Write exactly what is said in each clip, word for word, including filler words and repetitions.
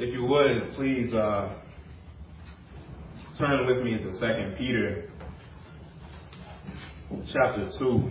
if you would, please uh, turn with me to Second Peter chapter two.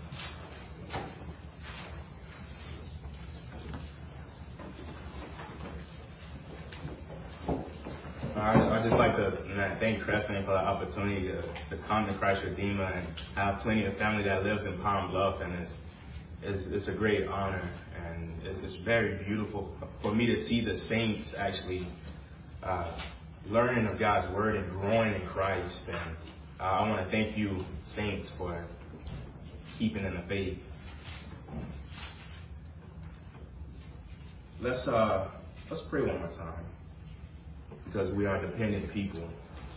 I, I just like to man, thank Crescent for the opportunity to, to come to Christ Redeemer and have plenty of family that lives in Palm Bluff, and it's it's, it's a great honor, and it's, it's very beautiful for me to see the saints actually uh, learning of God's Word and growing in Christ. And uh, I want to thank you, saints, for keeping in the faith. Let's uh, let's pray one more time, because we are dependent people.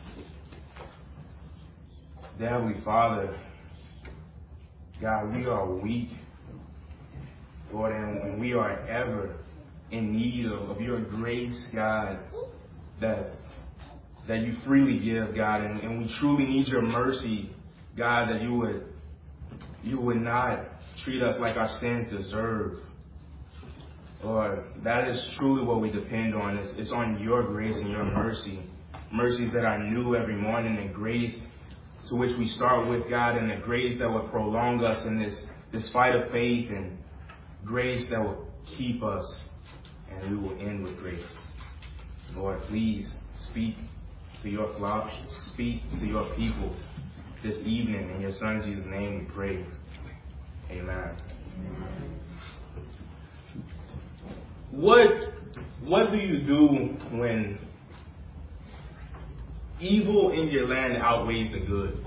Dear Heavenly Father, God, we are weak, Lord, and we are ever in need of, of your grace, God, that that you freely give, God, and, and we truly need your mercy, God, that you would you would not treat us like our sins deserve. Lord, that is truly what we depend on. It's, it's on your grace and your mercy. Mercies that are new every morning, and grace to which we start with, God, and the grace that will prolong us in this, this fight of faith, and grace that will keep us, and we will end with grace. Lord, please speak to your flock, speak to your people this evening. In your Son Jesus' name we pray. Amen. Amen. What what do you do when evil in your land outweighs the good?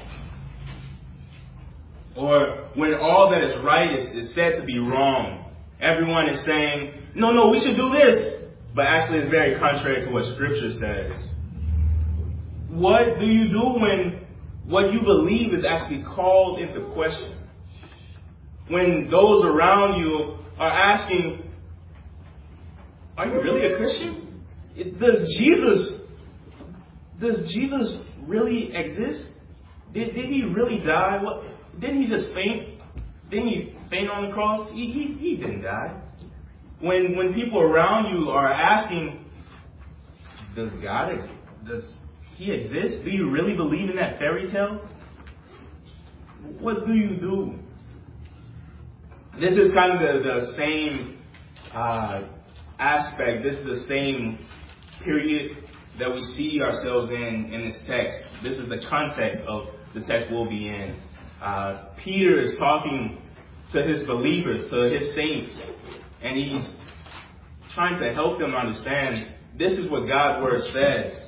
Or when all that is right is, is said to be wrong? Everyone is saying, no, no, we should do this. But actually it's very contrary to what Scripture says. What do you do when what you believe is actually called into question? When those around you are asking, are you really a Christian? Does Jesus, does Jesus really exist? Did, did he really die? What, didn't he just faint? Didn't he faint on the cross? He, he, he didn't die. When when people around you are asking, does God, does he exist? Do you really believe in that fairy tale? What do you do? This is kind of the, the same uh, aspect. This is the same period that we see ourselves in in this text. This is the context of the text we'll be in. Uh, Peter is talking to his believers, to his saints, and he's trying to help them understand this is what God's Word says.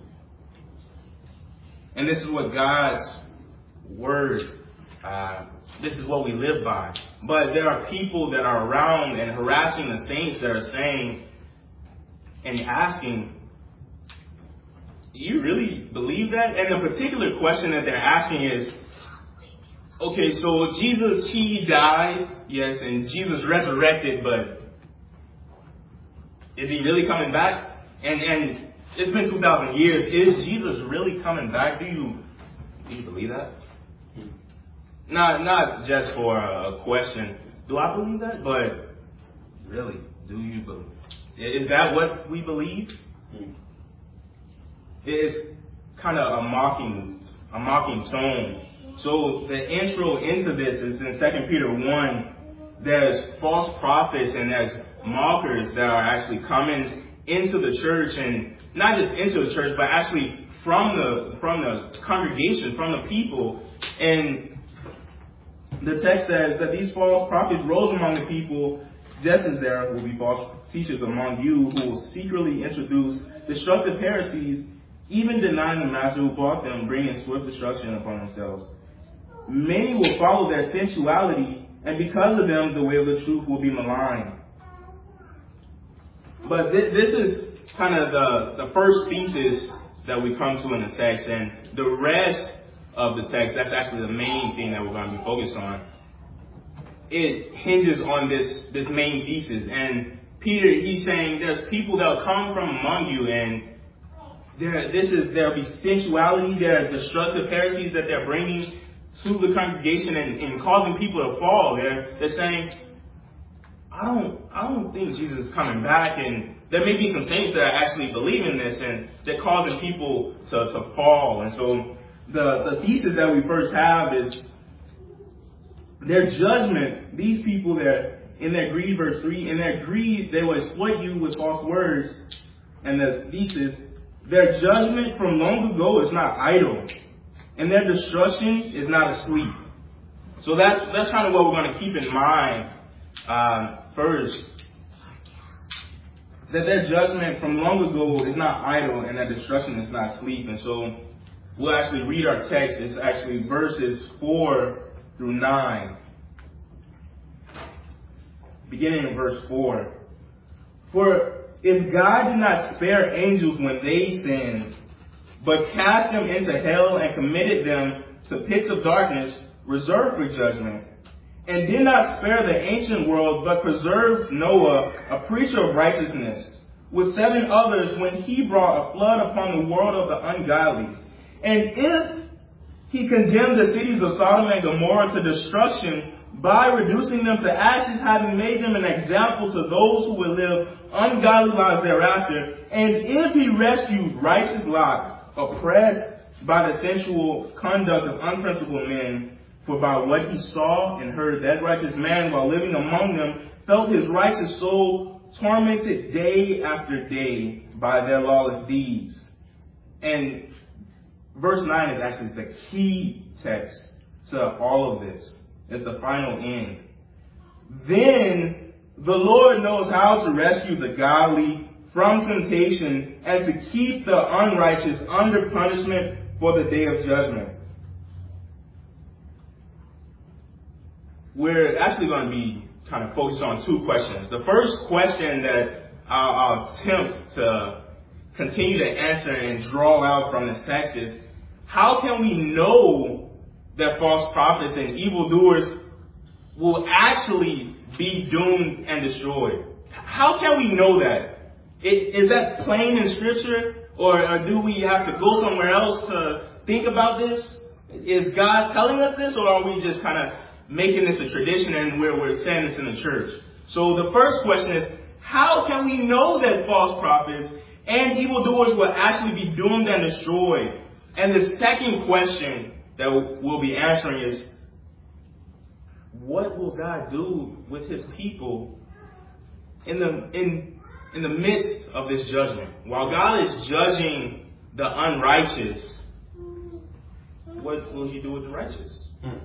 And this is what God's Word, uh, this is what we live by. But there are people that are around and harassing the saints that are saying and asking, do you really believe that? And the particular question that they're asking is, okay, so Jesus, he died, yes, and Jesus resurrected, but is he really coming back? And and it's been two thousand years. Is Jesus really coming back? Do you do you believe that? Not not just for a question. Do I believe that? But really, do you believe? Is that what we believe? It's kind of a mocking a mocking tone. So the intro into this is in Second Peter one. There's false prophets and there's mockers that are actually coming into the church, and not just into the church, but actually from the from the congregation, from the people. And the text says that these false prophets rose among the people, just as there will be false teachers among you who will secretly introduce destructive heresies, even denying the master who bought them, bringing swift destruction upon themselves. Many will follow their sensuality, and because of them, the way of the truth will be maligned. But th- this is kind of the, the first thesis that we come to in the text, and the rest of the text, that's actually the main thing that we're going to be focused on. It hinges on this, this main thesis. And Peter, he's saying there's people that will come from among you, and there, this is there'll be sensuality, there are destructive heresies that they're bringing to the congregation and, and causing people to fall. They're, they're saying, I don't, I don't think Jesus is coming back, and there may be some saints that actually believe in this, and they're causing people to, to fall. And so the, the thesis that we first have is their judgment. These people that in their greed, verse three, in their greed, they will exploit you with false words. And the thesis, their judgment from long ago is not idle, and their destruction is not asleep. So that's that's kind of what we're going to keep in mind um, first. That their judgment from long ago is not idle, and their destruction is not asleep. And so we'll actually read our text. It's actually verses four through nine. Beginning in verse four. For if God did not spare angels when they sinned, but cast them into hell and committed them to pits of darkness reserved for judgment, and did not spare the ancient world, but preserved Noah, a preacher of righteousness, with seven others when he brought a flood upon the world of the ungodly. And if he condemned the cities of Sodom and Gomorrah to destruction by reducing them to ashes, having made them an example to those who will live ungodly lives thereafter, and if he rescued righteous Lot, oppressed by the sensual conduct of unprincipled men, for by what he saw and heard, that righteous man, while living among them, felt his righteous soul tormented day after day by their lawless deeds. And verse nine is actually the key text to all of this. It's the final end. Then the Lord knows how to rescue the godly from temptation and to keep the unrighteous under punishment for the day of judgment. We're actually going to be kind of focused on two questions. The first question that I'll, I'll attempt to continue to answer and draw out from this text is, how can we know that false prophets and evildoers will actually be doomed and destroyed? How can we know that? It, is that plain in Scripture, or, or do we have to go somewhere else to think about this? Is God telling us this, or are we just kind of making this a tradition and where we're saying this in the church? So the first question is, how can we know that false prophets and evildoers will actually be doomed and destroyed? And the second question that we'll be answering is, what will God do with his people in the in in the midst of this judgment? While God is judging the unrighteous, what will he do with the righteous? Hmm.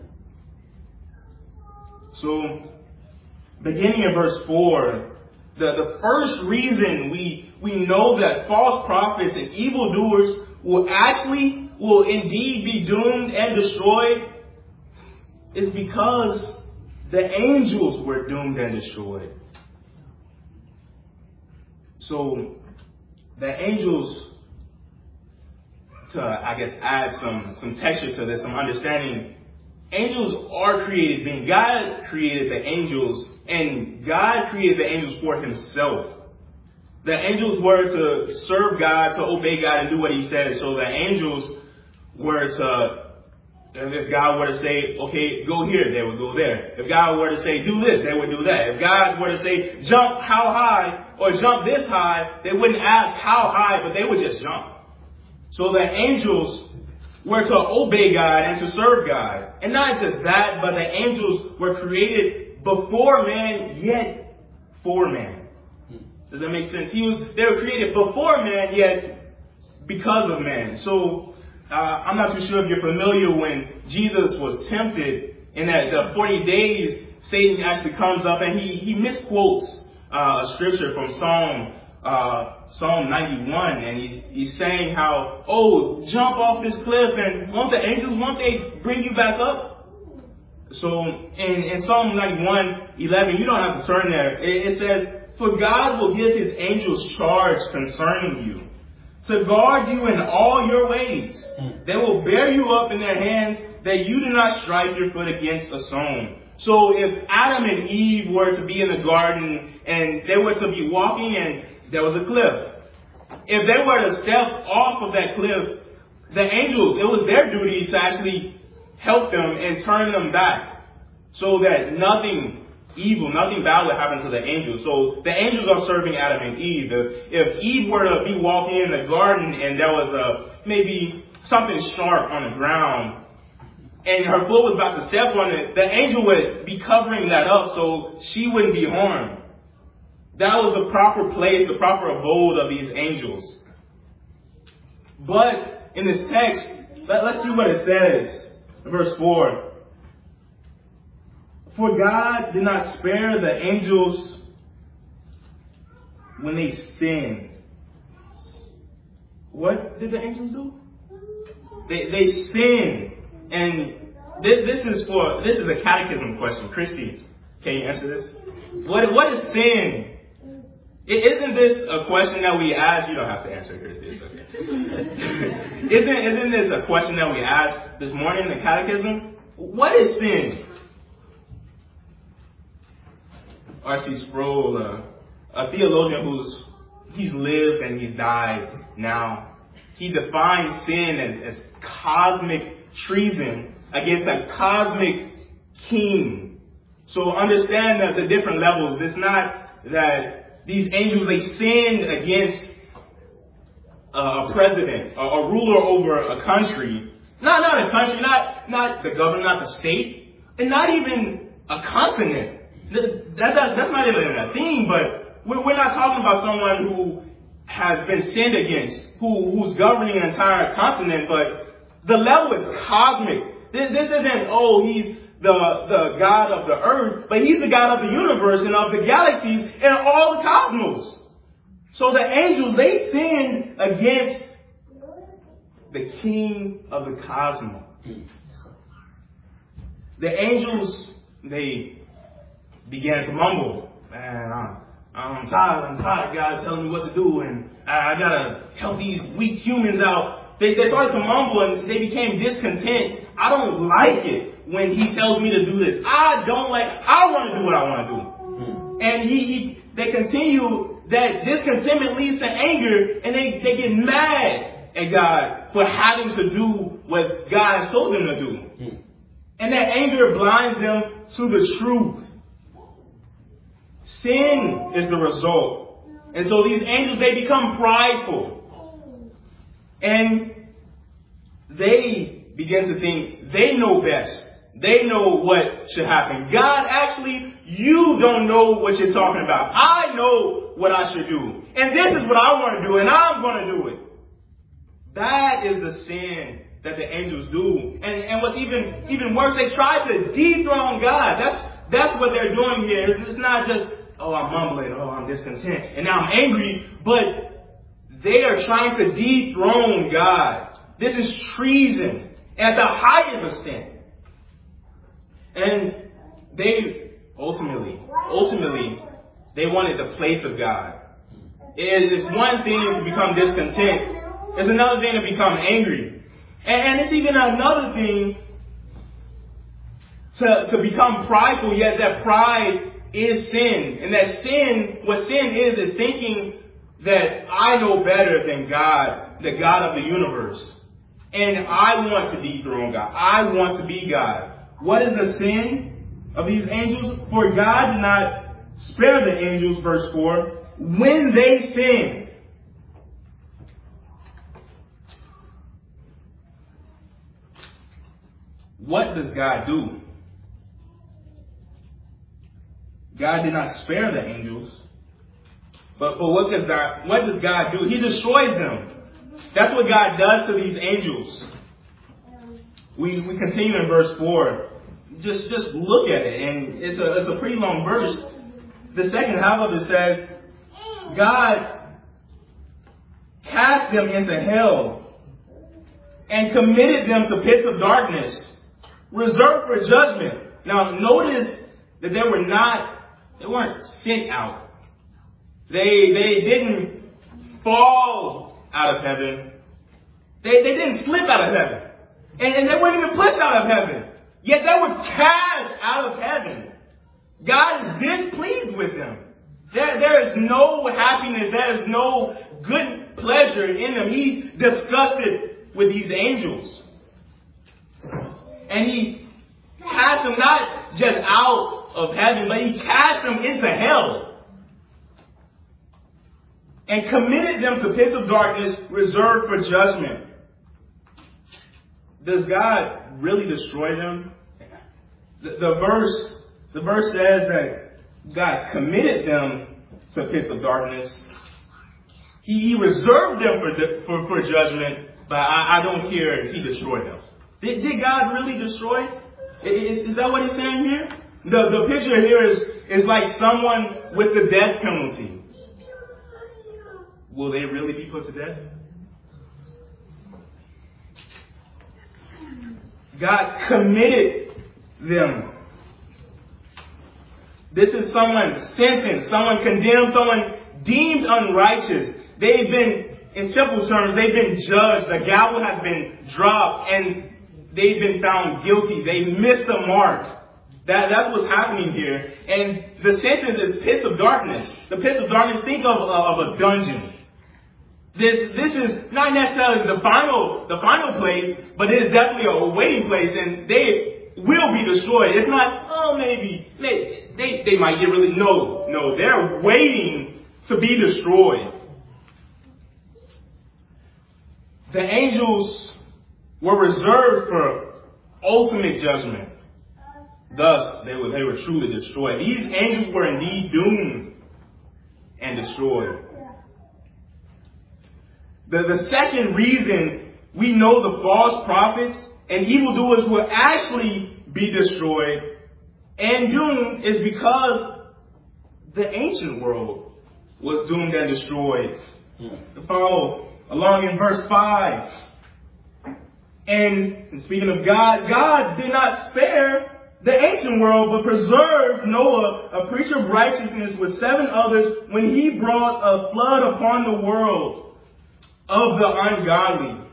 So, beginning in verse four, the, the first reason we, we know that false prophets and evildoers will actually, will indeed be doomed and destroyed is because the angels were doomed and destroyed. So, the angels, to, I guess, add some, some texture to this, some understanding, angels are created beings. God created the angels, and God created the angels for himself. The angels were to serve God, to obey God, and do what he said. So the angels were to, if God were to say, okay, go here, they would go there. If God were to say, do this, they would do that. If God were to say, jump how high, or jump this high, they wouldn't ask how high, but they would just jump. So the angels were to obey God and to serve God. And not just that, but the angels were created before man, yet for man. Does that make sense? He was, they were created before man, yet because of man. So uh, I'm not too sure if you're familiar when Jesus was tempted in that the forty days, Satan actually comes up and he, he misquotes uh, a scripture from Psalm uh, Psalm ninety-one, and he's he's saying how, oh, jump off this cliff, and won't the angels, won't they bring you back up? So in, in Psalm ninety-one eleven, you don't have to turn there. It, it says, for God will give his angels charge concerning you, to guard you in all your ways. They will bear you up in their hands, that you do not strike your foot against a stone. So if Adam and Eve were to be in the garden, and they were to be walking, and there was a cliff, if they were to step off of that cliff, the angels, it was their duty to actually help them and turn them back, so that nothing evil, nothing bad would happen to the angels. So the angels are serving Adam and Eve. If, if Eve were to be walking in the garden and there was a maybe something sharp on the ground and her foot was about to step on it, the angel would be covering that up so she wouldn't be harmed. That was the proper place, the proper abode of these angels. But in this text, let, let's see what it says. Verse four. For God did not spare the angels when they sinned. What did the angels do? They they sinned. And this this is for this is a catechism question. Christy, can you answer this? What what is sin? Isn't this a question that we ask? You don't have to answer, Christy. It's okay. isn't isn't this a question that we asked this morning in the catechism? What is sin? R C Sproul, uh, a theologian who's he's lived and he's died now, he defines sin as, as cosmic treason against a cosmic king. So understand that the different levels. It's not that these angels, they sinned against uh, a president, a, a ruler over a country. Not, not a country, not, not the government, not the state, and not even a continent. That, that, that's not even a thing, but we're, we're not talking about someone who has been sinned against, who, who's governing an entire continent, but the level is cosmic. This, this isn't, oh, he's the, the God of the earth, but he's the God of the universe and of the galaxies and all the cosmos. So the angels, they sinned against the king of the cosmos. The angels, they began to mumble. Man, I'm, I'm tired, I'm tired. God telling me what to do, and I, I gotta help these weak humans out. They, they started to mumble and they became discontent. I don't like it when he tells me to do this. I don't like, I want to do what I want to do. Hmm. And he, he, they continue, that discontentment leads to anger, and they, they get mad at God for having to do what God has told them to do. Hmm. And that anger blinds them to the truth. Sin is the result. And so these angels, they become prideful. And they begin to think they know best. They know what should happen. God, actually, you don't know what you're talking about. I know what I should do. And this is what I want to do, and I'm going to do it. That is the sin that the angels do. And, and what's even, even worse, they try to dethrone God. That's, that's what they're doing here. It's, it's not just, oh, I'm mumbling, oh, I'm discontent, and now I'm angry, but they are trying to dethrone God. This is treason at the highest extent. And they ultimately, ultimately, they wanted the place of God. It is one thing to become discontent. It's another thing to become angry. And, and it's even another thing to, to become prideful, yet that pride is sin. And that sin, what sin is, is thinking that I know better than God, the God of the universe. And I want to dethrone God. I want to be God. What is the sin of these angels? For God did not spare the angels, verse four, when they sinned. What does God do? God did not spare the angels. But, but what does God, what does God do? He destroys them. That's what God does to these angels. We, we continue in verse four. Just, just look at it. And it's a, it's a pretty long verse. The second half of it says, God cast them into hell and committed them to pits of darkness, reserved for judgment. Now, notice that they were not, they weren't sent out. They, they didn't fall out of heaven. They, they didn't slip out of heaven. And, and they weren't even pushed out of heaven. Yet they were cast out of heaven. God is displeased with them. There, there is no happiness. There is no good pleasure in them. He's disgusted with these angels. And he, cast them not just out of heaven, but he cast them into hell. And committed them to pits of darkness reserved for judgment. Does God really destroy them? The, the verse, the verse says that God committed them to pits of darkness. He, he reserved them for, for, for judgment, but I, I don't hear he destroyed them. Did, did God really destroy? Is, is that what he's saying here? The, the picture here is, is like someone with the death penalty. Will they really be put to death? God committed them. This is someone sentenced, someone condemned, someone deemed unrighteous. They've been, in simple terms, they've been judged. The gavel has been dropped and they've been found guilty. They missed the mark. That, that's what's happening here. And the sentence is pits of darkness. The pits of darkness, think of, of a dungeon. This, this is not necessarily the final, the final place, but it is definitely a waiting place, and they will be destroyed. It's not, oh, maybe, they, they, they might get really, no, no, they're waiting to be destroyed. The angels were reserved for ultimate judgment. Thus, they were, they were truly destroyed. These angels were indeed doomed and destroyed. The, the second reason we know the false prophets and evildoers will actually be destroyed and doomed is because the ancient world was doomed and destroyed. Hmm. Follow along in verse five. And, and speaking of God, God did not spare the ancient world, but preserved Noah, a preacher of righteousness, with seven others when he brought a flood upon the world of the ungodly.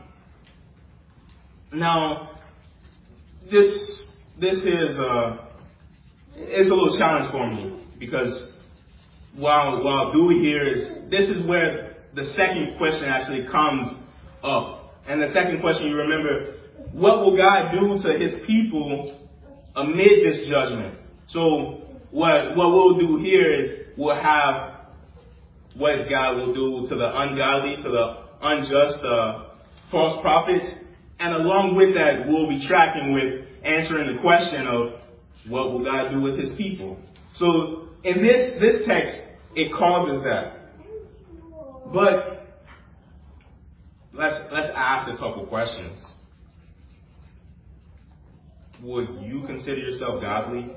Now, this this is uh, it's a little challenge for me because while while Dewey here is this is where the second question actually comes up, and the second question, you remember, what will God do to His people amid this judgment? So what what we'll do here is we'll have what God will do to the ungodly, to the unjust, uh, false prophets, and along with that, we'll be tracking with answering the question of what will God do with His people. So in this this text, it causes that. But let's let's ask a couple questions. Would you consider yourself godly?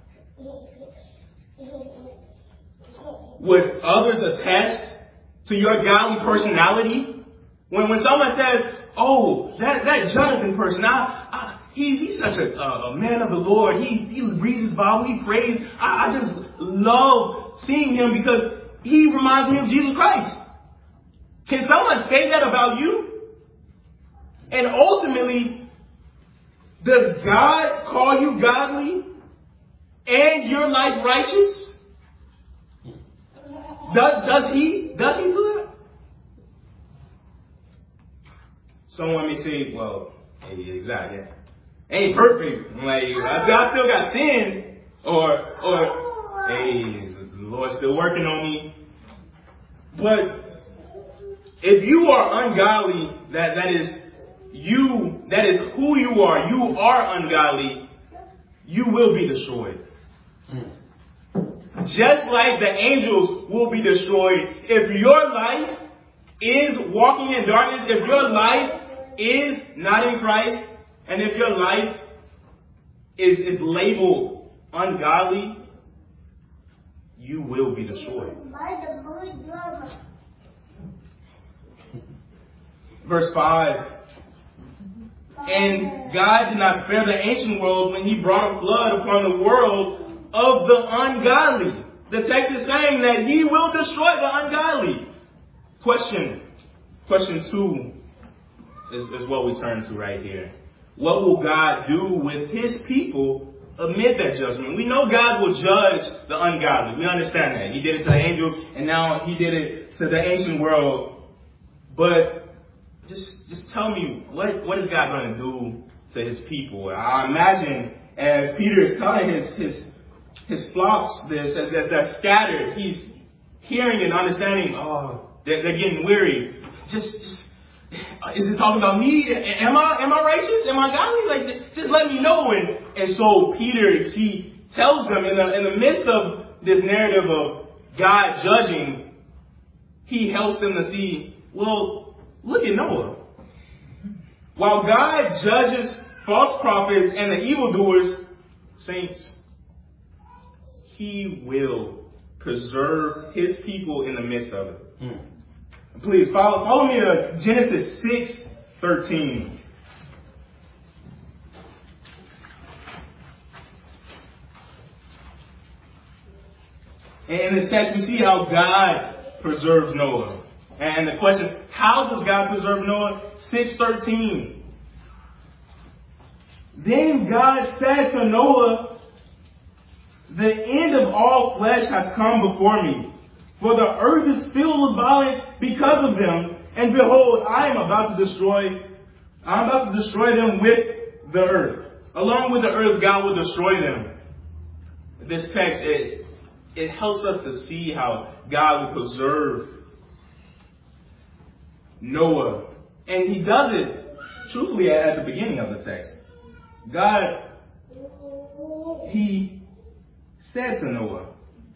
Would others attest to your godly personality? When when someone says, "Oh, that that Jonathan person, I, I, he's he's such a, a man of the Lord. He he reads his Bible, he prays. I, I just love seeing him because he reminds me of Jesus Christ." Can someone say that about you? And ultimately, does God call you godly and your life righteous? Does does he does he do that? Someone may say, well, hey, exactly. Ain't perfect. Like, I still got sin. Or, or, hey, the Lord's still working on me. But if you are ungodly, that, that is you, that is who you are. You are ungodly. You will be destroyed. Just like the angels will be destroyed. If your life is walking in darkness, if your life is not in Christ, and if your life is, is labeled ungodly, you will be destroyed. Verse five. And God did not spare the ancient world when He brought a flood upon the world of the ungodly. The text is saying that He will destroy the ungodly. Question. Question two is, is what we turn to right here. What will God do with His people amid that judgment? We know God will judge the ungodly. We understand that. He did it to the angels, and now He did it to the ancient world. But just just tell me, what, what is God going to do to His people? I imagine as Peter is telling his his his flocks this, as, as they're scattered, he's hearing and understanding, oh, they're, they're getting weary. Just, just, is it talking about me? Am I, am I righteous? Am I godly? Like, just let me know. And, and so Peter, he tells them in the, in the midst of this narrative of God judging, he helps them to see, well, look at Noah. While God judges false prophets and the evildoers, saints, he will preserve his people in the midst of it. Hmm. Please follow, follow me to Genesis six thirteen. And in this text, we see how God preserves Noah. And the question, how does God preserve Noah? six thirteen. Then God said to Noah, the end of all flesh has come before me, for the earth is filled with violence because of them. And behold, I am about to destroy, I'm about to destroy them with the earth. Along with the earth, God will destroy them. This text, it, it helps us to see how God will preserve Noah. And he does it, truthfully, at the beginning of the text. God, he said to Noah,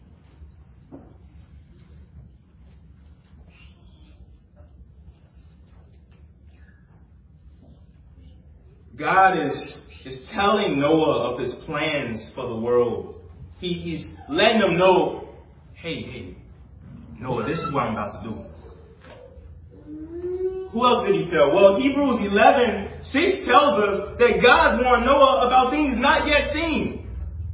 God is, is telling Noah of his plans for the world. He, he's letting them know, hey, hey, Noah, this is what I'm about to do. Who else did he tell? Well, Hebrews eleven six tells us that God warned Noah about things not yet seen.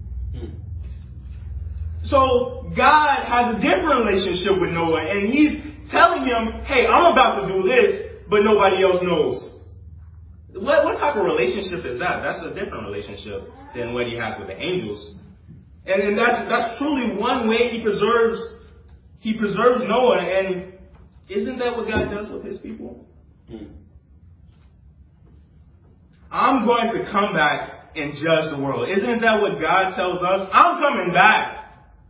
So God has a different relationship with Noah, and he's telling him, hey, I'm about to do this, but nobody else knows. What, what type of relationship is that? That's a different relationship than what he has with the angels. And, and that's, that's truly one way he preserves, he preserves Noah. And isn't that what God does with his people? Hmm. I'm going to come back and judge the world. Isn't that what God tells us? I'm coming back.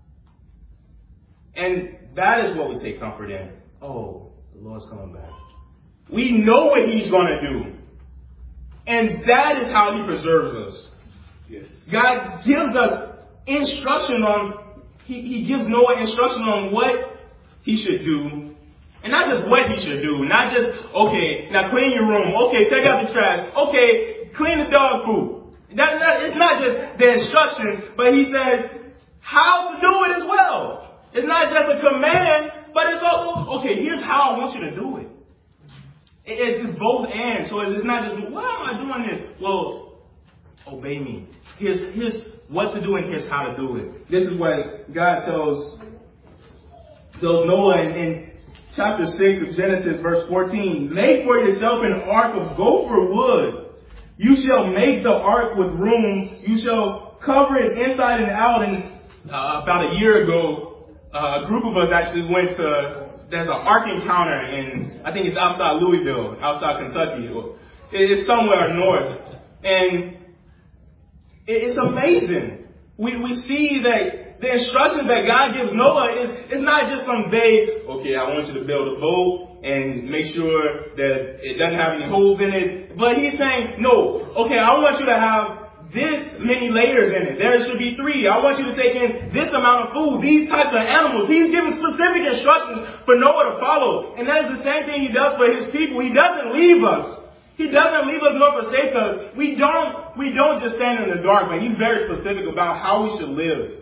And that is what we take comfort in. Oh, the Lord's coming back. We know what he's going to do. And that is how he preserves us. Yes. God gives us instruction on, he, he gives Noah instruction on what he should do. And not just what he should do. Not just, okay, now clean your room. Okay, take out the trash. Okay, clean the dog poop. That, that, it's not just the instruction, but he says how to do it as well. It's not just a command, but it's also, okay, here's how I want you to do it. It's, it's both and. So it's not just, why am I doing this? Well, obey me. Here's, here's what to do and here's how to do it. This is what God tells, tells Noah in, in chapter six of Genesis, verse fourteen. Make for yourself an ark of gopher wood. You shall make the ark with rooms. You shall cover it inside and out. And uh, about a year ago, Uh, a group of us actually went to, there's an Ark Encounter in, I think it's outside Louisville, outside Kentucky. It's somewhere north. And it's amazing. We, we see that the instructions that God gives Noah is, it's not just some vague, okay, I want you to build a boat and make sure that it doesn't have any holes in it. But he's saying, no, okay, I want you to have this many layers in it. There should be three. I want you to take in this amount of food, these types of animals. He's giving specific instructions for Noah to follow. And that is the same thing he does for his people. He doesn't leave us. He doesn't leave us nor forsake us. We don't, we don't just stand in the dark, but he's very specific about how we should live.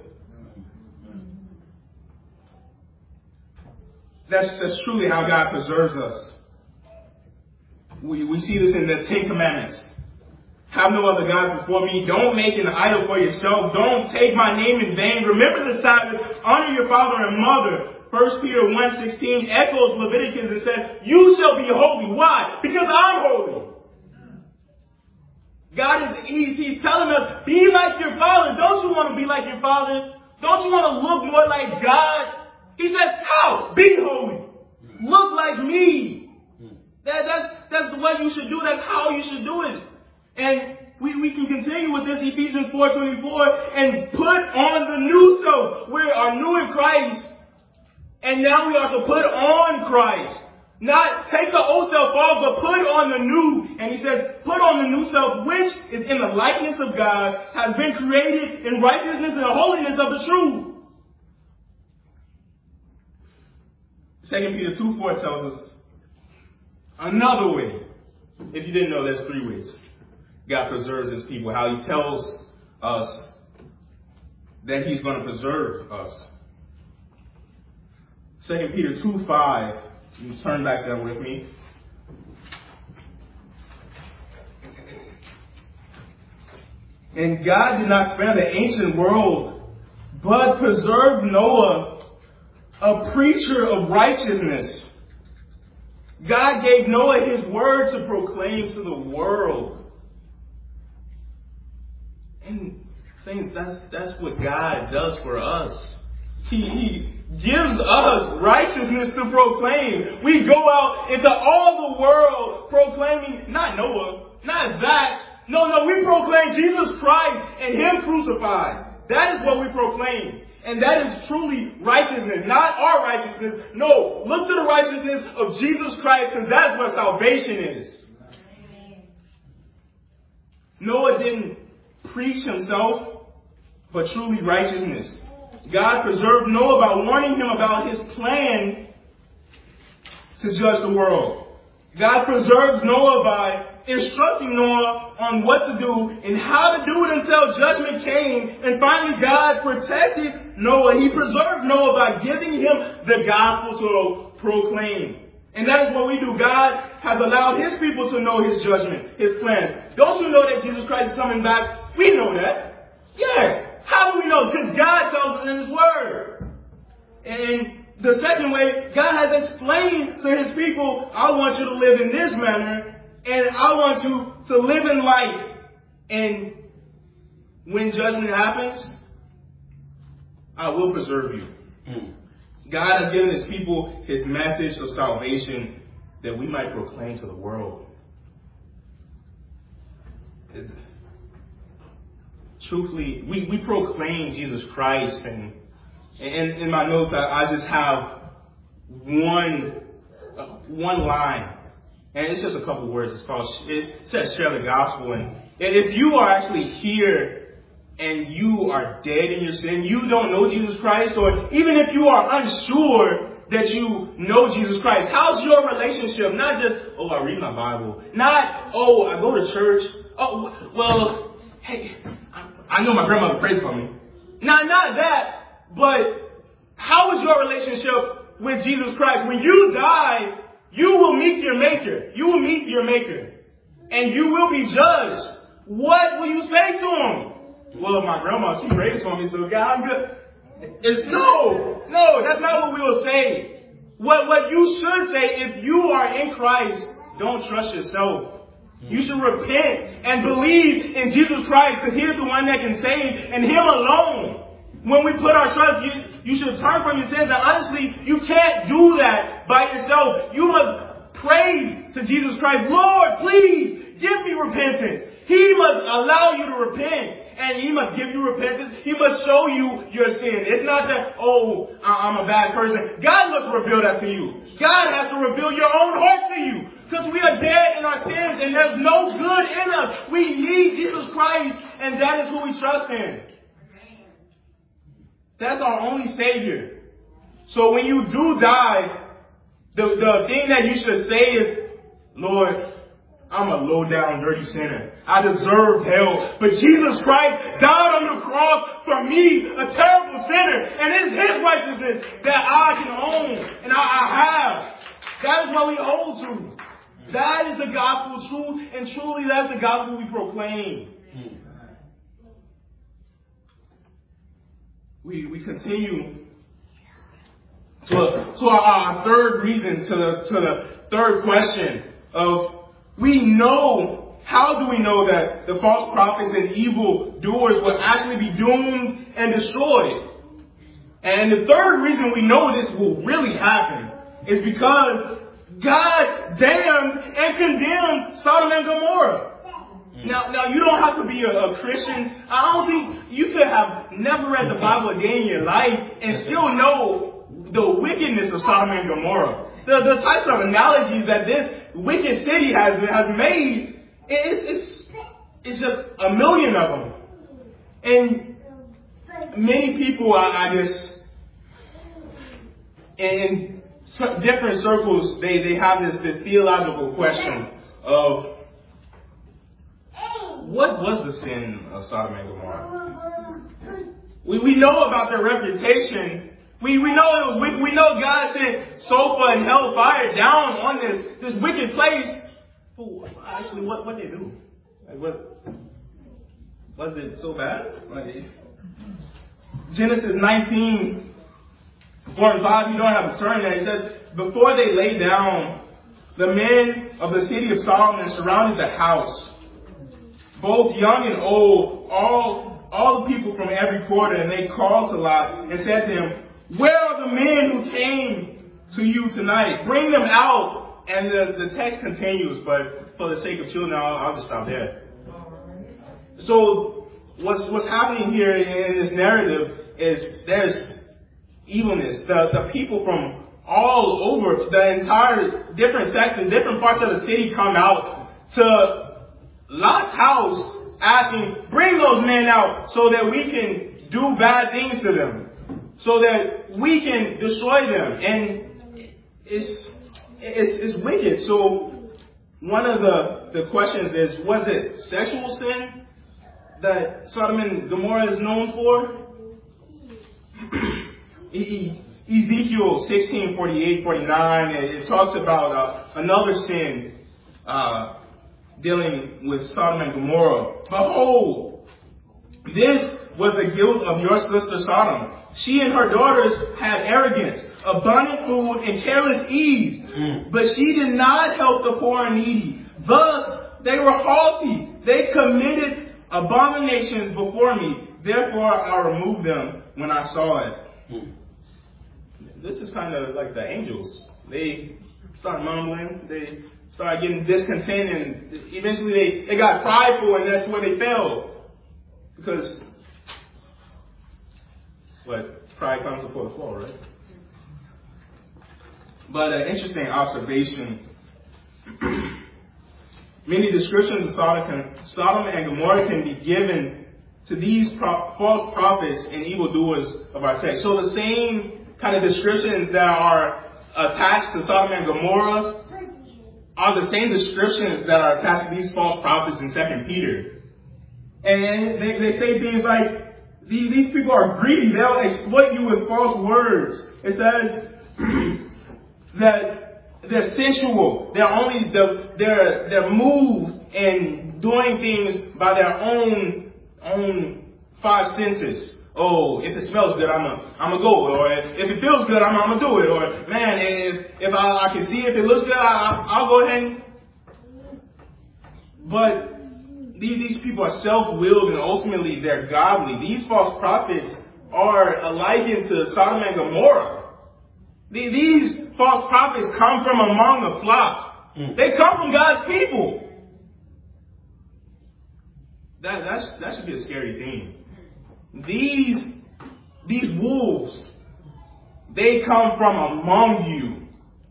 That's, that's truly how God preserves us. We, we see this in the Ten Commandments. Have no other gods before me. Don't make an idol for yourself. Don't take my name in vain. Remember the Sabbath. Honor your father and mother. First Peter one sixteen echoes Leviticus and says, you shall be holy. Why? Because I'm holy. God is, he's, he's telling us, be like your father. Don't you want to be like your father? Don't you want to look more like God? He says, how? Be holy. Look like me. That, that's, that's the way you should do it. That's how you should do it. And we, we can continue with this Ephesians four twenty-four and put on the new self. We are new in Christ. And now we are to put on Christ. Not take the old self off, but put on the new. And he said, put on the new self, which is in the likeness of God, has been created in righteousness and holiness of the truth. Second Peter two four tells us another way. If you didn't know, there's three ways God preserves his people. How he tells us that he's going to preserve us. Second Peter two five. You turn back there with me. And God did not spare the ancient world, but preserved Noah, a preacher of righteousness. God gave Noah his word to proclaim to the world. And saints, that's that's what God does for us. He, he gives us righteousness to proclaim. We go out into all the world proclaiming, not Noah, not Zach. No, no, we proclaim Jesus Christ and him crucified. That is what we proclaim. And that is truly righteousness, not our righteousness. No, look to the righteousness of Jesus Christ, because that's what salvation is. Noah didn't preach himself, but truly righteousness. God preserved Noah by warning him about his plan to judge the world. God preserves Noah by instructing Noah on what to do and how to do it until judgment came. And finally, God protected Noah. He preserved Noah by giving him the gospel to proclaim. And that is what we do. God has allowed his people to know his judgment, his plans. Don't you know that Jesus Christ is coming back? We know that. Yeah. How do we know? Because God tells us in his word. And the second way, God has explained to his people, I want you to live in this manner, and I want you to live in light. And when judgment happens, I will preserve you. Mm. God has given his people his message of salvation that we might proclaim to the world. It, truthfully, we, we proclaim Jesus Christ, and in, in my notes I, I just have one uh, one line, and it's just a couple words. It's called, it says share the gospel. And if you are actually here and you are dead in your sin, you don't know Jesus Christ, or even if you are unsure that you know Jesus Christ, how's your relationship? Not just, oh, I read my Bible. Not, oh, I go to church. Oh, well, hey, I know my grandmother prays for me. Not, not that, but how is your relationship with Jesus Christ? When you die, you will meet your Maker. You will meet your Maker. And you will be judged. What will you say to him? Well, my grandma, she prays for me, so God, I'm good. It's, no, no, that's not what we will say. What, what you should say, if you are in Christ, don't trust yourself. You should repent and believe in Jesus Christ, because he is the one that can save, and him alone. When we put our trust, you, you should turn from your sins. And honestly, you can't do that by yourself. You must pray to Jesus Christ. Lord, please give me repentance. He must allow you to repent. And he must give you repentance. He must show you your sin. It's not that, oh, I'm a bad person. God must reveal that to you. God has to reveal your own heart to you. Because we are dead in our sins and there's no good in us. We need Jesus Christ, and that is who we trust in. That's our only Savior. So when you do die, the, the thing that you should say is, Lord, I'm a low down, dirty sinner. I deserve hell. But Jesus Christ died on the cross for me, a terrible sinner. And it's his righteousness that I can own and I, I have. That is what we hold to. That is the gospel truth, and truly that's the gospel we proclaim. We we continue to, to our, our third reason, to the to the third question of, we know, how do we know that the false prophets and evil doers will actually be doomed and destroyed? And the third reason we know this will really happen is because God damned and condemned Sodom and Gomorrah. Mm. Now, now you don't have to be a, a Christian. I don't think you could have never read the Bible a day in your life and still know the wickedness of Sodom and Gomorrah. The, the types of analogies that this wicked city has, has made, it's, it's, it's just a million of them. And many people, I, I guess, in different circles, they, they have this, this theological question of what was the sin of Sodom and Gomorrah? We, we know about their reputation. We, we know we, we know God sent sulfur and hellfire down on this, this wicked place. But actually, what what they do? Like, what was it so bad? Like, Genesis nineteen, four and five. You don't have to turn there. It says, before they lay down, the men of the city of Solomon surrounded the house, both young and old, all all the people from every quarter, and they called to Lot and said to him, where are the men who came to you tonight? Bring them out. And the, the text continues, but for the sake of children, I'll, I'll just stop there. So what's what's happening here in this narrative is there's evilness. The, the people from all over, the entire different sections, different parts of the city come out to Lot's house asking, bring those men out so that we can do bad things to them, so that we can destroy them. And it's, it's, it's wicked. So one of the, the questions is, was it sexual sin that Sodom and Gomorrah is known for? Ezekiel sixteen, forty-eight, forty-nine, it talks about uh, another sin uh, dealing with Sodom and Gomorrah. Behold, this was the guilt of your sister Sodom. She and her daughters had arrogance, abundant food, and careless ease. Mm. But she did not help the poor and needy. Thus, they were haughty. They committed abominations before me. Therefore, I removed them when I saw it. Mm. This is kind of like the angels. They start mumbling. They start getting discontent, and eventually they, they got prideful, and that's where they fell. Because what? Pride comes before the fall, right? But an interesting observation. Many descriptions of Sodom, Sodom and Gomorrah can be given to these pro- false prophets and evildoers of our text. So the same kind of descriptions that are attached to Sodom and Gomorrah are the same descriptions that are attached to these false prophets in Second Peter. And they, they say things like, these, these people are greedy. They'll exploit you with false words. It says that they're sensual. They're only the, they're they're moved and doing things by their own own five senses. Oh, if it smells good, I'm a I'm a go. Or if it feels good, I'm I'm gonna do it. Or man, if if I, I can see if it looks good, I, I'll go ahead. And, but these these people are self-willed and ultimately they're godly. These false prophets are likened to Sodom and Gomorrah. These false prophets come from among the flock. Mm. They come from God's people. That that's, that should be a scary thing. These these wolves, they come from among you.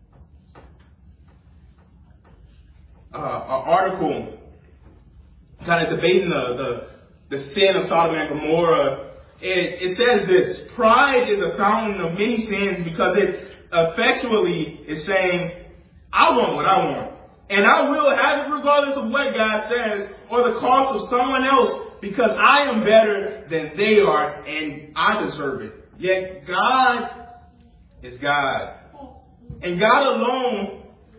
Uh, an article kind of debating the, the, the sin of Sodom and Gomorrah. It, it says this: pride is a fountain of many sins because it effectually is saying, I want what I want. And I will have it regardless of what God says or the cost of someone else, because I am better than they are and I deserve it. Yet God is God. And God alone,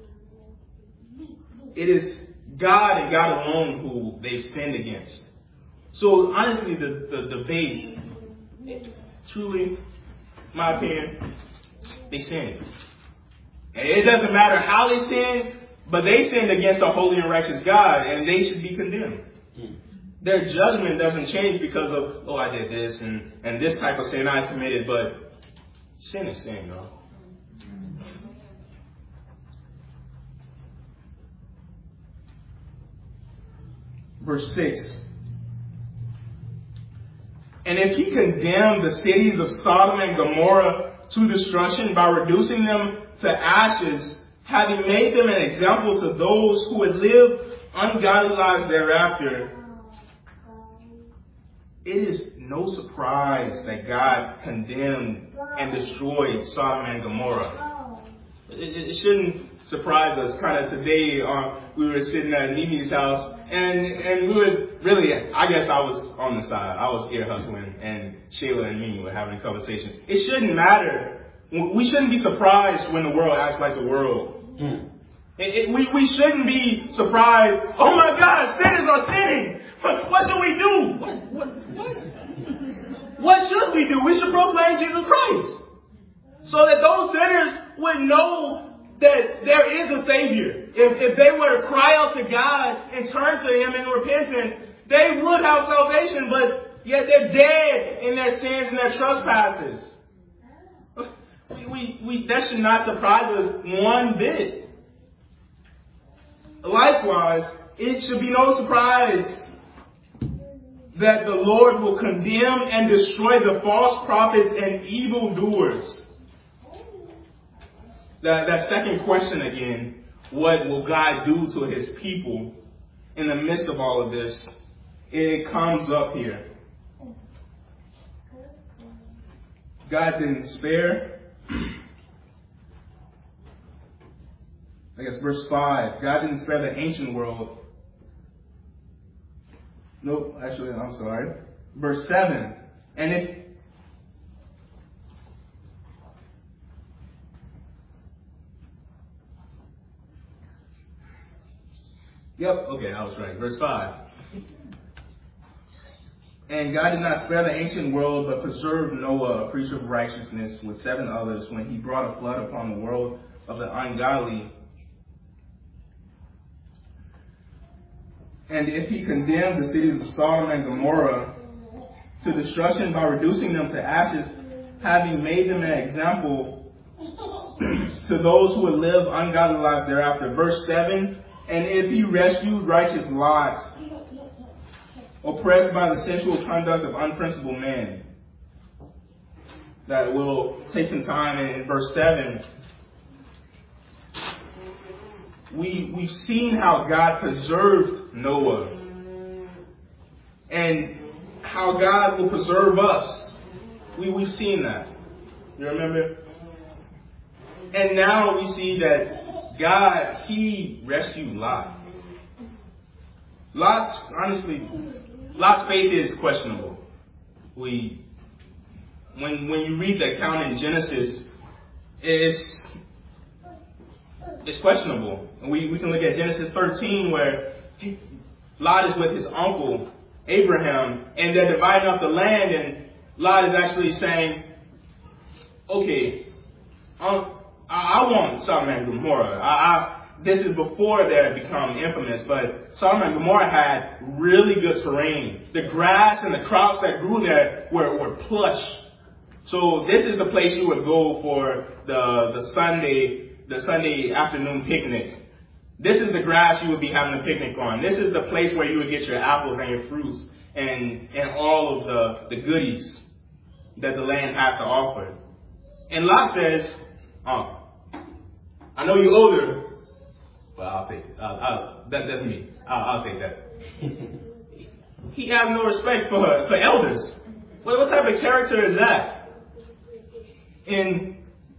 it is God and God alone who they've sinned against. So honestly, the, the debate, truly, my opinion, they sinned. And it doesn't matter how they sinned, but they sinned against a holy and righteous God, and they should be condemned. Mm. Their judgment doesn't change because of, oh, I did this, and, and this type of sin I committed, but sin is sin, though. Verse six. And if he condemned the cities of Sodom and Gomorrah to destruction by reducing them to ashes, having made them an example to those who would live ungodly lives thereafter, it is no surprise that God condemned and destroyed Sodom and Gomorrah. It, it, it shouldn't surprise us. Kind of today, uh, we were sitting at Nimi's house, and and we were really, I guess I was on the side. I was ear hustling, and Shayla and me were having a conversation. It shouldn't matter. We shouldn't be surprised when the world acts like the world. Mm. It, it, we, we shouldn't be surprised. Oh my God, sinners are sinning. What, what should we do? What, what, what? What should we do? We should proclaim Jesus Christ, so that those sinners would know that there is a Savior. If, if they were to cry out to God and turn to Him in repentance, they would have salvation, but yet they're dead in their sins and their trespasses. We, we, we, that should not surprise us one bit. Likewise, it should be no surprise that the Lord will condemn and destroy the false prophets and evildoers. That, that second question again, what will God do to His people in the midst of all of this? It comes up here. God didn't spare. I guess verse five. God didn't spare the ancient world. Nope, actually, I'm sorry. Verse seven. And if Yep, okay, I was right. Verse five. And God did not spare the ancient world, but preserved Noah, a preacher of righteousness, with seven others, when He brought a flood upon the world of the ungodly. And if He condemned the cities of Sodom and Gomorrah to destruction by reducing them to ashes, having made them an example to those who would live ungodly lives thereafter. Verse seven. And if He rescued righteous Lot, oppressed by the sensual conduct of unprincipled men. That will take some time. And in verse seven, we, we've seen how God preserved Noah and how God will preserve us. We, we've seen that. You remember? And now we see that God, He rescued Lot. Lot's, honestly, Lot's faith is questionable. We, when when you read the account in Genesis, it's it's questionable. And we, we can look at Genesis thirteen, where Lot is with his uncle Abraham, and they're dividing up the land, and Lot is actually saying, "Okay, um, I, I want Sodom and Gomorrah. I, I This is before they had become infamous, but Sodom and Gomorrah had really good terrain. The grass and the crops that grew there were, were plush. So this is the place you would go for the, the Sunday the Sunday afternoon picnic. This is the grass you would be having a picnic on. This is the place where you would get your apples and your fruits and, and all of the, the goodies that the land has to offer. And Lot says, oh, I know you're older, well, I'll take it. I'll, I'll, that, that's me. I'll, I'll take that. He has no respect for for elders. What, what type of character is that? In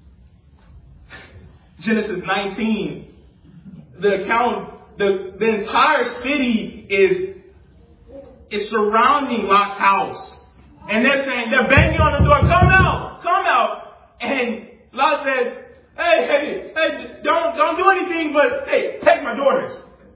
Genesis nineteen, the account, the, the entire city is is surrounding Lot's house, and they're saying, they're banging on the door, "Come out, come out!" And Lot says, Hey, hey, hey, don't, don't do anything, but, hey, take my daughters.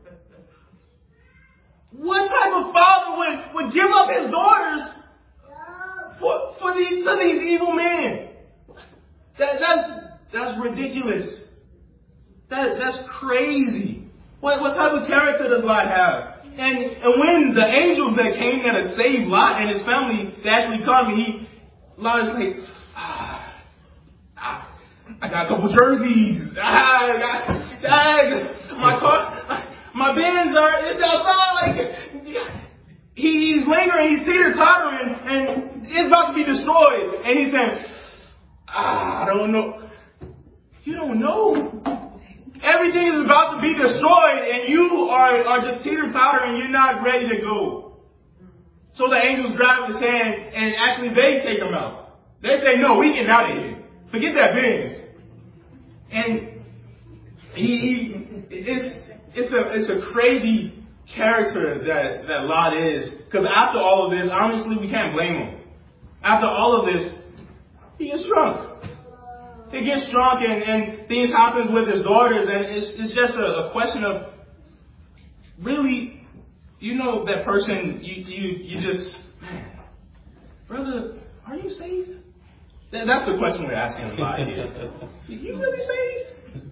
What type of father would, would give up his daughters for, for these, to these evil men? That, that's, that's ridiculous. That, that's crazy. What, what type of character does Lot have? And, and when the angels that came there to save Lot and his family, they actually come, he, Lot is like, ah, ah. I got a couple jerseys. Ah, I got, ah, my car, my Benz are, it's outside, like, he's lingering, he's teeter-tottering, and it's about to be destroyed. And he's saying, ah, I don't know. You don't know. Everything is about to be destroyed, and you are, are just teeter-tottering, you're not ready to go. So the angels grab his hand, and actually they take him out. They say, no, we getting out of here. Forget that Benz. And he, he it's, it's a, it's a crazy character that, that Lot is. Because after all of this, honestly, we can't blame him. After all of this, he gets drunk. He gets drunk and, and things happen with his daughters, and it's, it's just a, a question of, really, you know that person, you, you, you just, man, brother, are you saved? That, that's the question we're asking a lot here. You really saved?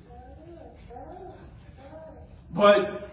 But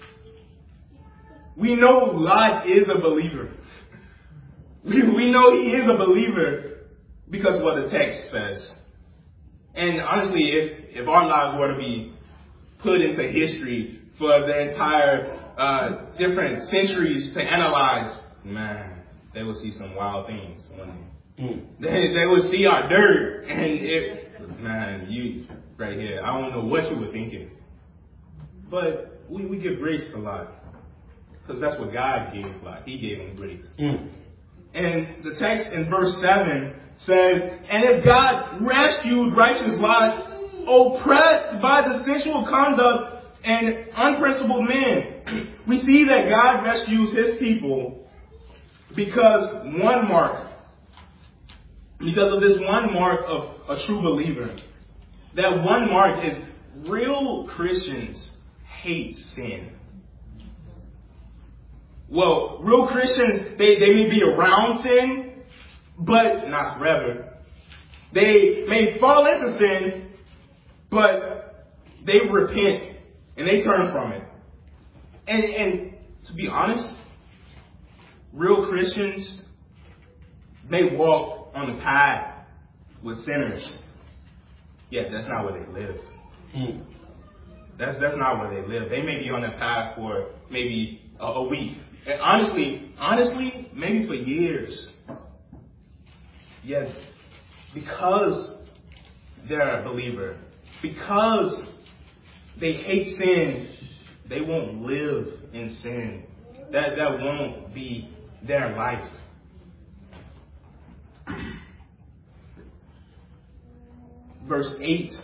we know Lot is a believer. We, we know he is a believer because of what the text says. And honestly, if, if our lives were to be put into history for the entire uh, different centuries to analyze, man, they would see some wild things. Mm. They, they would see our dirt, and it, man, you right here, I don't know what you were thinking. But we, we give grace to Lot, because that's what God gave Lot. He gave him grace. Mm. And the text in verse seven says, and if God rescued righteous Lot, oppressed by the sensual conduct and unprincipled men, we see that God rescues his people because one mark, because of this one mark of a true believer. That one mark is real Christians hate sin. Well, real Christians, they, they may be around sin, but not forever. They may fall into sin, but they repent and they turn from it. And, and to be honest, real Christians may walk on the path with sinners. Yet that's not where they live. Hmm. That's that's not where they live. They may be on the path for maybe a, a week. And honestly, honestly, maybe for years. Yet, because they're a believer, because they hate sin, they won't live in sin. That that won't be their life. Verse eight.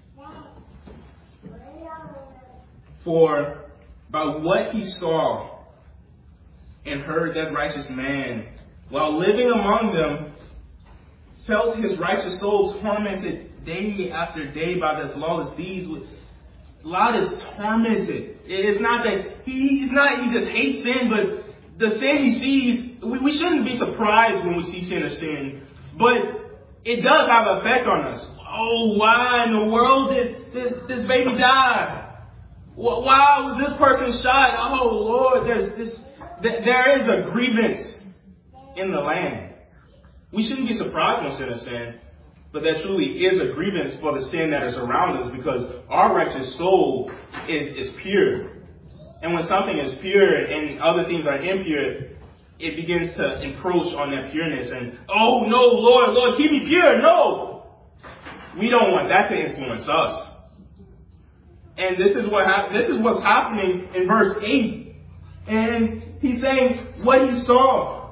For by what he saw and heard, that righteous man, while living among them, felt his righteous soul tormented day after day by this lawless deeds. Lot is tormented. It's not that he, he's not, he just hates sin, but the sin he sees, we, we shouldn't be surprised when we see sin or sin, but it does have an effect on us. Oh, why in the world did this, this baby die? Why was this person shot? Oh, Lord, there's this, there is a grievance in the land. We shouldn't be surprised when sinners sin, but there truly is a grievance for the sin that is around us, because our righteous soul is, is pure. And when something is pure and other things are impure, it begins to encroach on that pureness. And, oh, no, Lord, Lord, keep me pure. No. We don't want that to influence us. And this is what hap- this is what's happening in verse eight. And he's saying what he saw.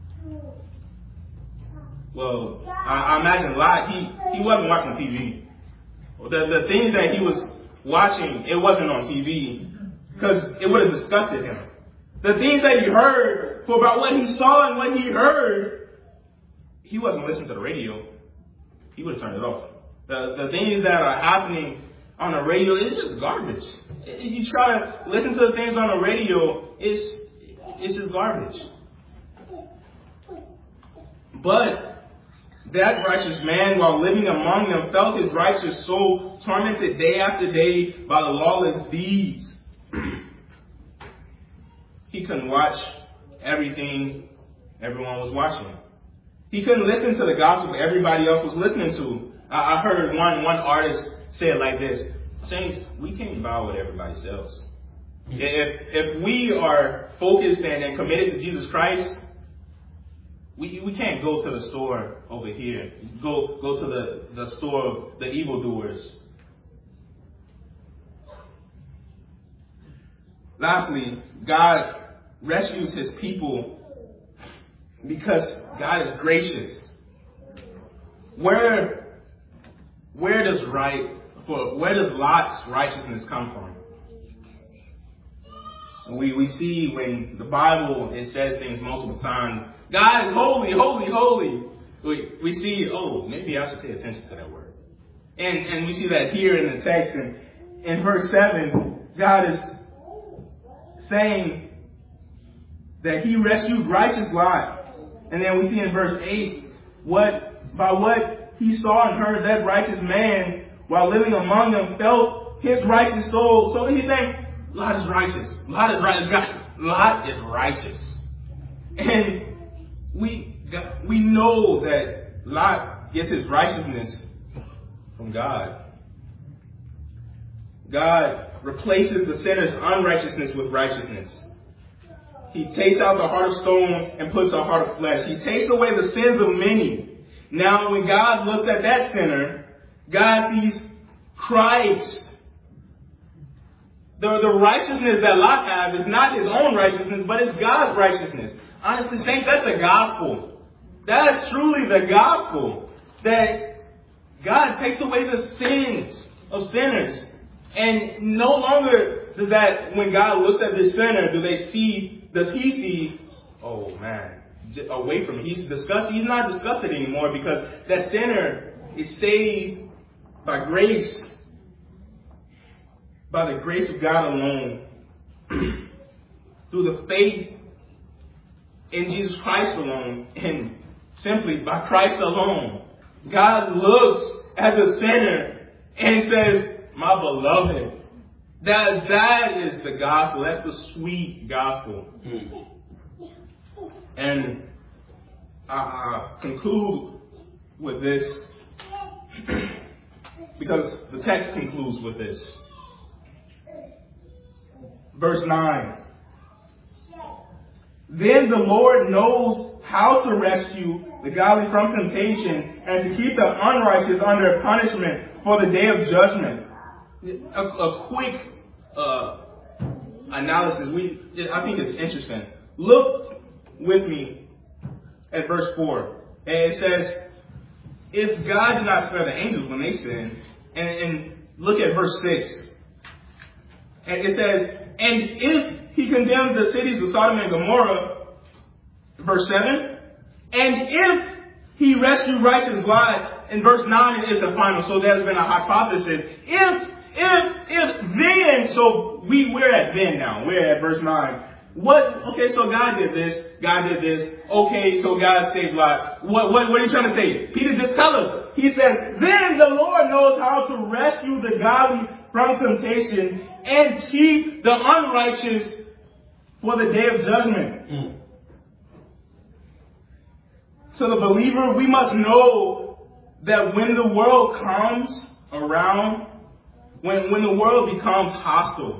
Well, I, I imagine Lot, he, he wasn't watching T V. The, the things that he was watching, it wasn't on T V, because it would have disgusted him. The things that he heard, for about what he saw and what he heard, he wasn't listening to the radio. He would have turned it off. The, the things that are happening on the radio, it's just garbage. If you try to listen to the things on the radio, it's, it's just garbage. But that righteous man, while living among them, felt his righteous soul tormented day after day by the lawless deeds. He couldn't watch everything everyone was watching. He couldn't listen to the gospel everybody else was listening to. I, I heard one, one artist say it like this: Saints, we can't bow with everybody else. If, if we are focused and, and committed to Jesus Christ, we, we can't go to the store over here. Go, go to the, the store of the evildoers. Lastly, God rescues his people because God is gracious. Where, where does right, for where does Lot's righteousness come from? We we see when the Bible it says things multiple times. God is holy, holy, holy. We we see, oh, maybe I should pay attention to that word. And and we see that here in the text. And in verse seven, God is saying that he rescued righteous Lot. And then we see in verse eight, what by what he saw and heard, that righteous man, while living among them, felt his righteous soul. So he's saying, Lot is righteous. Lot is righteous. Lot is righteous. And we, we know that Lot gets his righteousness from God. God replaces the sinner's unrighteousness with righteousness. He takes out the heart of stone and puts a heart of flesh. He takes away the sins of many. Now, when God looks at that sinner, God sees Christ. The, the righteousness that Lot has is not his own righteousness, but it's God's righteousness. Honestly, saints, that's the gospel. That is truly the gospel. That God takes away the sins of sinners. And no longer does that, when God looks at this sinner, do they see, does he see, oh man, away from him. He's disgusted. He's not disgusted anymore because that sinner is saved by grace. By the grace of God alone. Through the faith in Jesus Christ alone. And simply by Christ alone. God looks at the sinner and says, my beloved. That, that is the gospel. That's the sweet gospel. Mm. And I, I conclude with this because the text concludes with this. Verse nine. Then the Lord knows how to rescue the godly from temptation and to keep the unrighteous under punishment for the day of judgment. A, a quick uh, analysis. We, I think it's interesting. Look with me at verse four. And it says, if God did not spare the angels when they sinned, and, and look at verse six. And it says, and if he condemned the cities of Sodom and Gomorrah, verse seven, and if he rescued righteous Lot, in verse nine is the final. So there's been a hypothesis. If, if, if, then, so we, we're at then now. We're at verse nine. What, okay, so God did this, God did this, okay, so God saved Lot. What, what, what are you trying to say? Peter, just tell us. He said, then the Lord knows how to rescue the godly from temptation and keep the unrighteous for the day of judgment. Mm. So the believer, we must know that when the world comes around, when, when the world becomes hostile,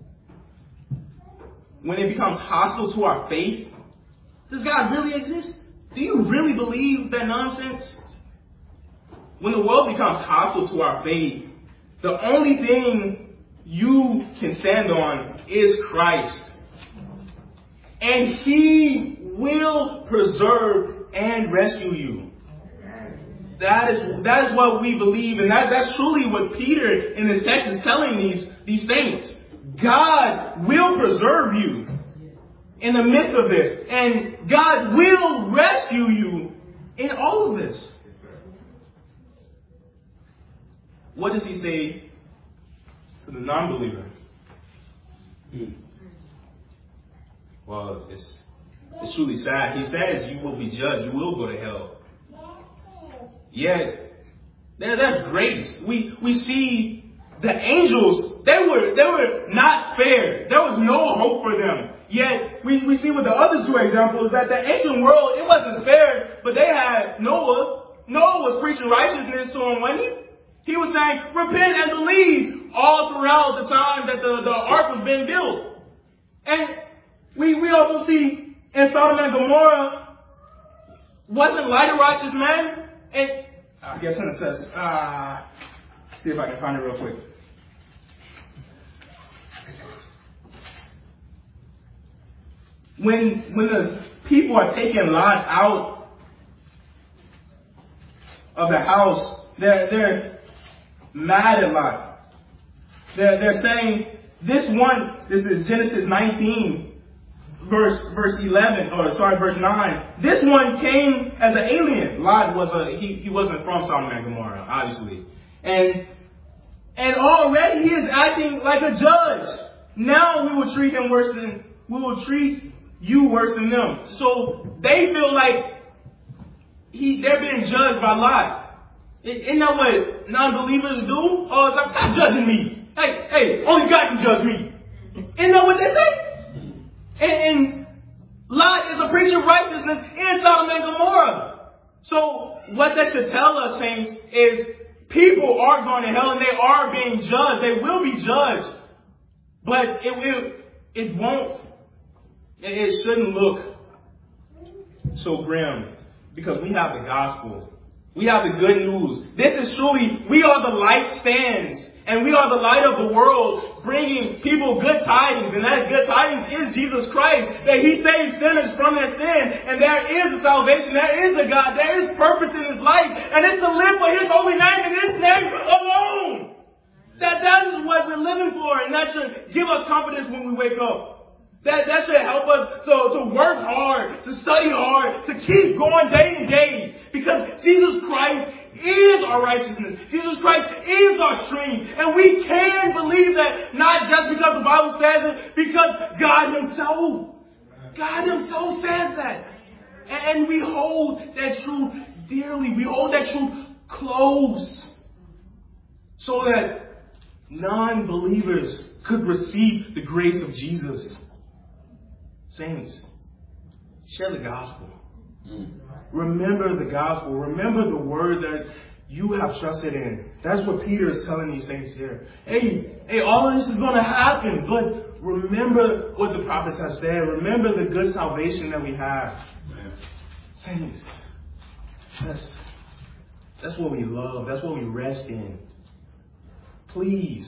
when it becomes hostile to our faith, does God really exist? Do you really believe that nonsense? When the world becomes hostile to our faith, the only thing you can stand on is Christ. And He will preserve and rescue you. That is, that is what we believe, and that, that's truly what Peter in this text is telling these, these saints. God will preserve you in the midst of this, and God will rescue you in all of this. What does He say to the non-believer? Well, it's, it's truly sad. He says you will be judged. You will go to hell. Yet, that, that's grace. We we see the angels, they were they were not spared. There was no hope for them. Yet, we, we see with the other two examples that the ancient world, it wasn't spared, but they had Noah. Noah was preaching righteousness to them, wasn't he? He was saying, repent and believe all throughout the time that the, the ark was being built. And we, we also see in Sodom and Gomorrah, wasn't Lot a righteous man? And I guess when it says, uh, see if I can find it real quick. When, when the people are taking Lot out of the house, they're, they're mad at Lot. They're, they're saying, this one, this is Genesis nineteen, verse, verse eleven, or sorry, verse nine. This one came as an alien. Lot was a, he, he wasn't from Sodom and Gomorrah, obviously. And, and already he is acting like a judge. Now we will treat him worse than, we will treat you worse than them. So they feel like he, they're being judged by Lot. Isn't that what non-believers do? Oh, it's like, stop judging me. Hey, hey, only God can judge me. Isn't that what they say? And, and Lot is a preacher of righteousness in Sodom and Gomorrah. So what that should tell us, saints, is people are going to hell and they are being judged. They will be judged. But it will, it won't, it shouldn't look so grim because we have the gospel. We have the good news. This is truly, we are the light stands and we are the light of the world, bringing people good tidings. And that good tidings is Jesus Christ, that he saves sinners from their sin. And there is a salvation, there is a God, there is purpose in his life. And it's to live for his holy name and his name alone. That, that is what we're living for, and that should give us confidence when we wake up. That, that should help us to, to work hard, to study hard, to keep going day to day. Because Jesus Christ is our righteousness. Jesus Christ is our strength. And we can believe that not just because the Bible says it, because God himself, God himself says that. And we hold that truth dearly. We hold that truth close. So that non-believers could receive the grace of Jesus. Saints, share the gospel. Mm. Remember the gospel. Remember the word that you have trusted in. That's what Peter is telling these saints here. Hey, hey, all of this is going to happen, but remember what the prophets have said. Remember the good salvation that we have. Man. Saints, that's, that's what we love. That's what we rest in. Please,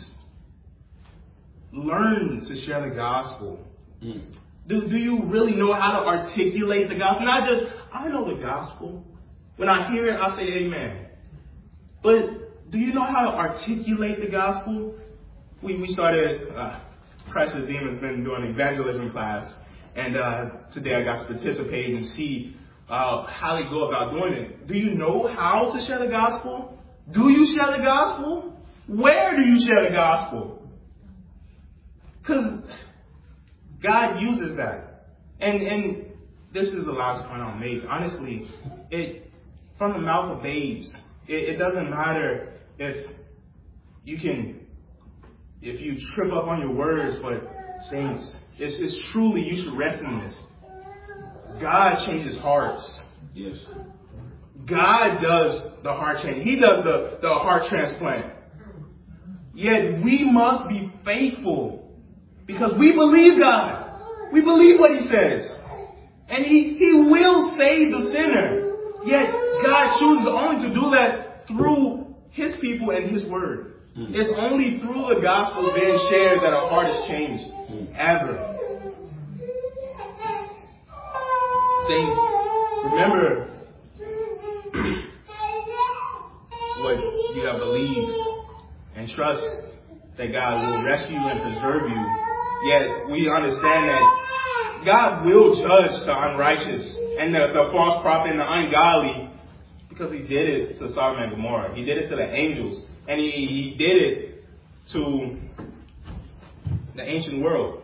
learn to share the gospel. Mm. Do, do you really know how to articulate the gospel? Not just, I know the gospel. When I hear it, I say amen. But do you know how to articulate the gospel? We, we started, uh, Christ Redeemer has been doing an evangelism class. And uh, today I got to participate and see uh, how they go about doing it. Do you know how to share the gospel? Do you share the gospel? Where do you share the gospel? Because God uses that. And and this is the last point I'll make. Honestly, it from the mouth of babes, it, it doesn't matter if you can, if you trip up on your words, but saints, it's, it's truly, you should rest in this. God changes hearts. Yes. God does the heart change. He does the, the heart transplant. Yet we must be faithful. Because we believe God. We believe what he says. And he, he will save the sinner. Yet God chooses only to do that through his people and his word. Mm. It's only through the gospel being shared that our heart is changed. Mm. Ever. Saints, remember what you have believed. And trust that God will rescue and preserve you. Yet we understand that God will judge the unrighteous and the, the false prophet and the ungodly, because he did it to Sodom and Gomorrah. He did it to the angels. And he, he did it to the ancient world.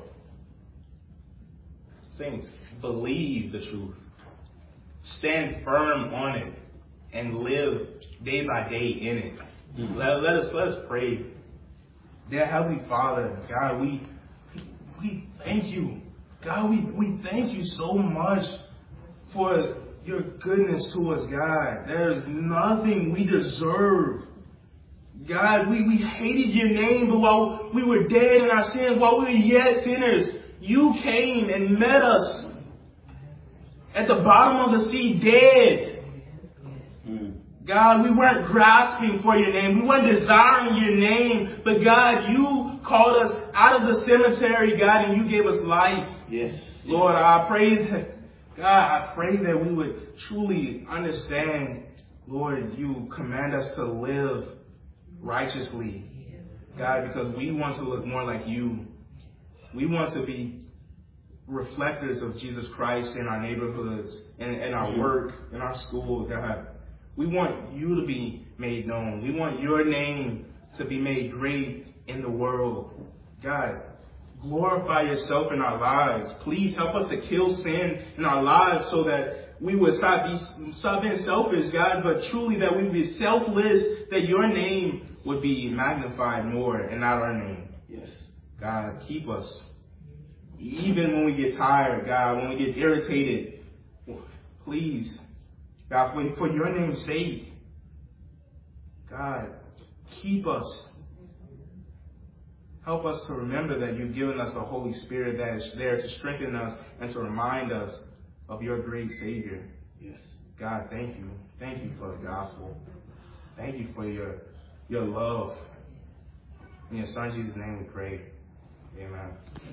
Saints, believe the truth. Stand firm on it. And live day by day in it. Mm-hmm. Let, let us let us pray. Dear Heavenly Father, God, we we thank you. God, we, we thank you so much for your goodness to us, God. There is nothing we deserve. God, we, we hated your name, but while we were dead in our sins, while we were yet sinners, you came and met us at the bottom of the sea dead. God, we weren't grasping for your name. We weren't desiring your name. But God, you called us out of the cemetery, God, and you gave us life. Yes. Lord, I pray that, God, I pray that we would truly understand, Lord, you command us to live righteously. God, because we want to look more like you. We want to be reflectors of Jesus Christ in our neighborhoods, in, in our work, in our school, God. We want you to be made known. We want your name to be made great in the world. God, glorify yourself in our lives. Please help us to kill sin in our lives so that we would stop, be, stop being selfish, God, but truly that we would be selfless, that your name would be magnified more and not our name. Yes. God, keep us. Even when we get tired, God, when we get irritated, please, God, for, for your name's sake, God, keep us. Help us to remember that you've given us the Holy Spirit that is there to strengthen us and to remind us of your great Savior. Yes. God, thank you. Thank you for the gospel. Thank you for your, your love. In your Son Jesus' name we pray. Amen.